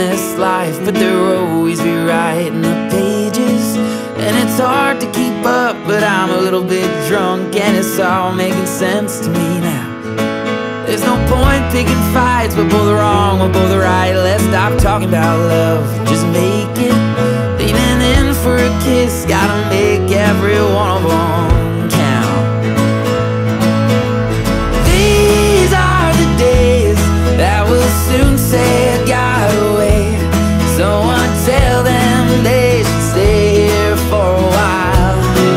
this life, but they're always rewriting the pages. And it's hard to keep up, but I'm a little bit drunk, and it's all making sense to me now. There's no point picking fights, we're both wrong, we're both right. Let's stop talking about love, just make it. Leaning in for a kiss, gotta make every one of them count. These are the days that will soon say I got away. Someone tell them they should stay here for a while.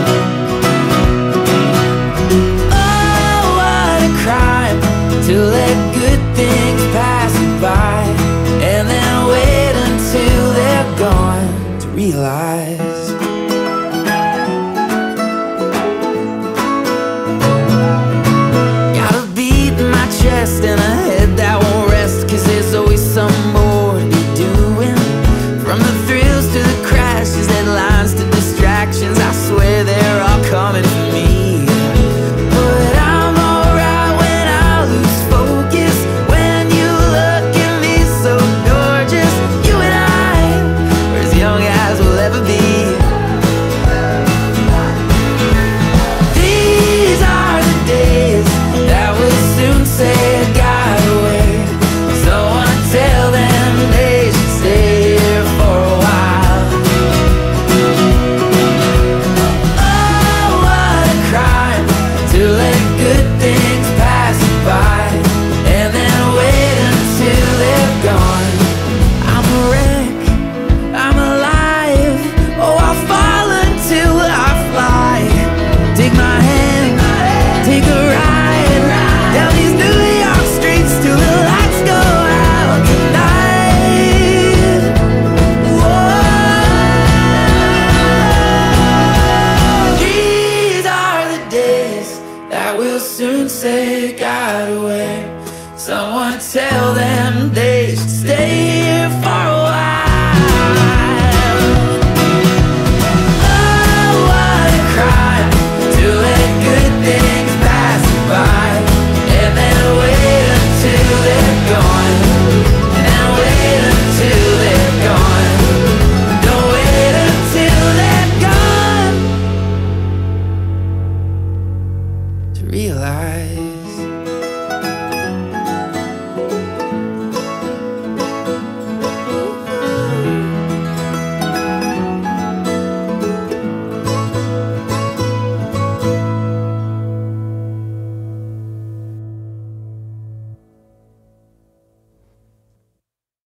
Oh, what a crime to let good things pass you by, and then wait until they're gone to realize. Got a beat in my chest and a head that won't rest, 'cause there's always some more to be doing. From the thrills to the crashes, headlines to distractions, I swear they're all coming for me. But I'm alright when I lose focus, when you look at me so gorgeous. You and I are as young as we'll ever be. These are the days that will soon say I got away. Someone tell them they should stay here for a while. Oh, what a crime to let good things pass you by, and then wait until they're gone. I'm a wreck, I'm alive. Oh, I'll fall until I fly. Take my hand, take a ride down these New York streets till the lights go out tonight. Whoa. These are the days that will soon say I got away. Someone tell them they should stay here for a while. Oh, what a crime to let good things pass you by, and then wait until they're gone. And then wait until they're gone. Don't wait until they're gone to realize.